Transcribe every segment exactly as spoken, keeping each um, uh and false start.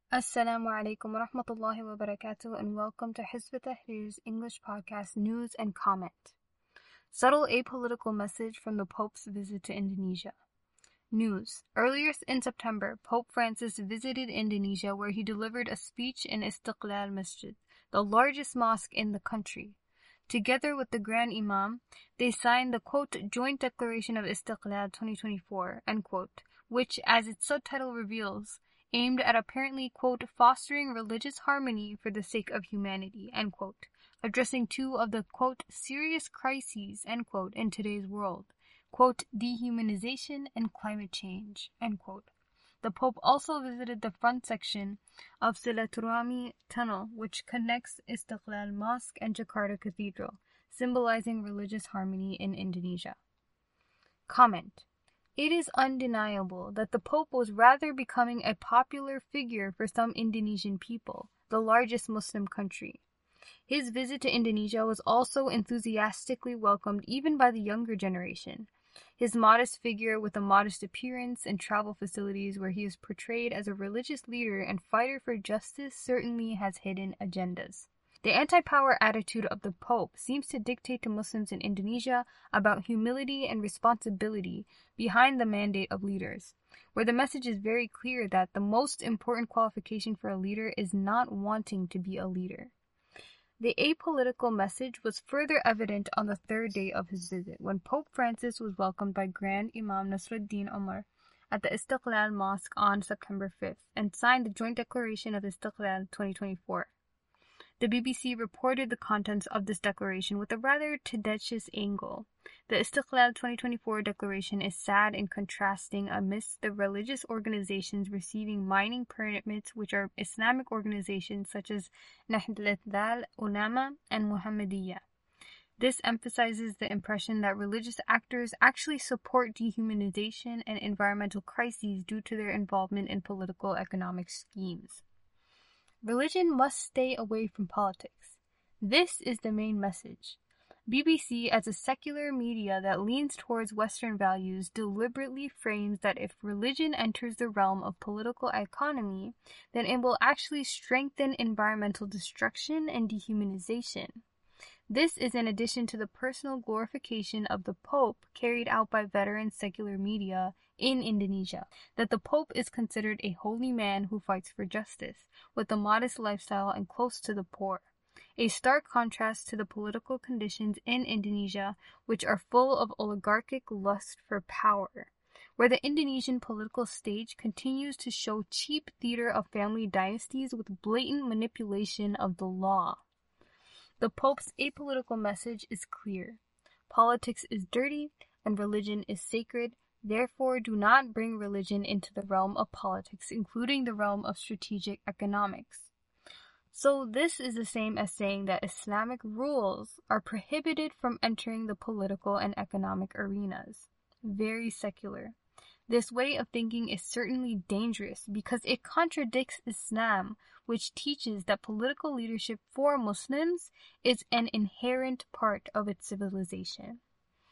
Assalamu alaikum wa rahmatullahi wa barakatuh, and welcome to Hizb ut-Tahrir's English podcast News and Comment. Subtle apolitical message from the Pope's visit to Indonesia. News. Earlier in September, Pope Francis visited Indonesia where he delivered a speech in Istiqlal Masjid, the largest mosque in the country. Together with the Grand Imam, they signed the, quote, Joint Declaration of Istiqlal twenty twenty-four, end quote, which, as its subtitle reveals, aimed at apparently, quote, fostering religious harmony for the sake of humanity, end quote, addressing two of the, quote, serious crises, end quote, in today's world, quote, dehumanization and climate change, end quote. The Pope also visited the front section of Silaturahmi Tunnel, which connects Istiqlal Mosque and Jakarta Cathedral, symbolizing religious harmony in Indonesia. Comment. It is undeniable that the Pope was rather becoming a popular figure for some Indonesian people, the largest Muslim country. His visit to Indonesia was also enthusiastically welcomed even by the younger generation. His modest figure with a modest appearance and travel facilities where he is portrayed as a religious leader and fighter for justice certainly has hidden agendas. The anti-power attitude of the Pope seems to dictate to Muslims in Indonesia about humility and responsibility behind the mandate of leaders, where the message is very clear that the most important qualification for a leader is not wanting to be a leader. The apolitical message was further evident on the third day of his visit, when Pope Francis was welcomed by Grand Imam Nasruddin Omar at the Istiqlal Mosque on September fifth and signed the Joint Declaration of Istiqlal twenty twenty-four. The B B C reported the contents of this declaration with a rather tendentious angle. The Istiqlal twenty twenty-four declaration is sad and contrasting amidst the religious organizations receiving mining permits, which are Islamic organizations such as Nahdlatul Ulama and Muhammadiyah. This emphasizes the impression that religious actors actually support dehumanization and environmental crises due to their involvement in political economic schemes. Religion must stay away from politics. This is the main message. B B C, as a secular media that leans towards Western values, deliberately frames that if religion enters the realm of political economy, then it will actually strengthen environmental destruction and dehumanization. This is in addition to the personal glorification of the Pope carried out by veteran secular media in Indonesia, that the Pope is considered a holy man who fights for justice, with a modest lifestyle and close to the poor. A stark contrast to the political conditions in Indonesia, which are full of oligarchic lust for power, where the Indonesian political stage continues to show cheap theater of family dynasties with blatant manipulation of the law. The Pope's apolitical message is clear. Politics is dirty and religion is sacred. Therefore, do not bring religion into the realm of politics, including the realm of strategic economics. So this is the same as saying that Islamic rules are prohibited from entering the political and economic arenas. Very secular. This way of thinking is certainly dangerous because it contradicts Islam, which teaches that political leadership for Muslims is an inherent part of its civilization.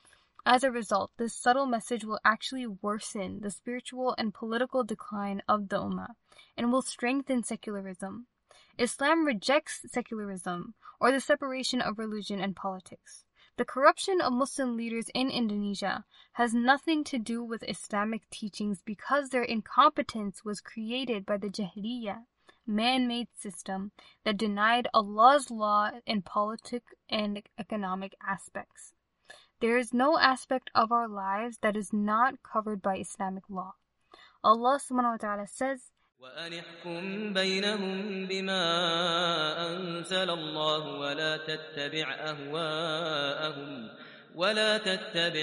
As a result, this subtle message will actually worsen the spiritual and political decline of the Ummah and will strengthen secularism. Islam rejects secularism or the separation of religion and politics. The corruption of Muslim leaders in Indonesia has nothing to do with Islamic teachings because their incompetence was created by the Jahiliyyah, man-made system that denied Allah's law in politic and economic aspects. There is no aspect of our lives that is not covered by Islamic law. Allah subhanahu wa ta'ala says, وَأَنِ احْكُم بَيْنَهُم بِمَا أَنزَلَ اللَّهُ وَلَا تَتَّبِعْ أَهْوَاءَهُمْ وَلَا تَتَّبِعْ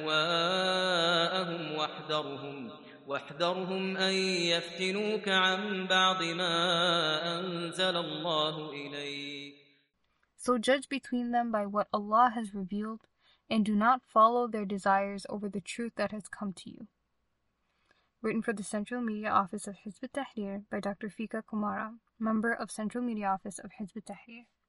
أَهْوَاءَهُمْ وَاحْذَرْهُمْ وَاحْذَرْهُمْ أَن يَفْتِنُوكَ عَن بَعْضِ مَا أَنزَلَ اللَّهُ إِلَيْكَ. So judge between them by what Allah has revealed, and do not follow their desires over the truth that has come to you. Written for the Central Media Office of Hizb ut-Tahrir by Doctor Fika Kumara, member of Central Media Office of Hizb ut-Tahrir.